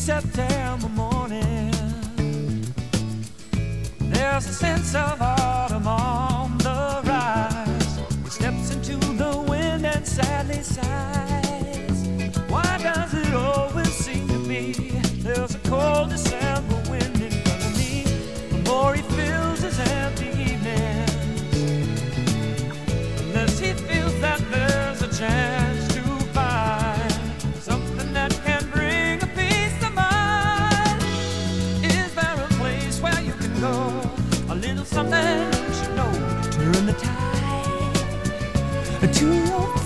September morning, there's a sense of autumn on the rise. He steps into the wind and sadly sighs. Why does it always seem to be there's a cold December wind in front of me? The more he fills his empty evenings, the less he feels that there's a chance to find something that can bring a peace of mind. Is there a place where you can go? A little something you should know to turn the tide to your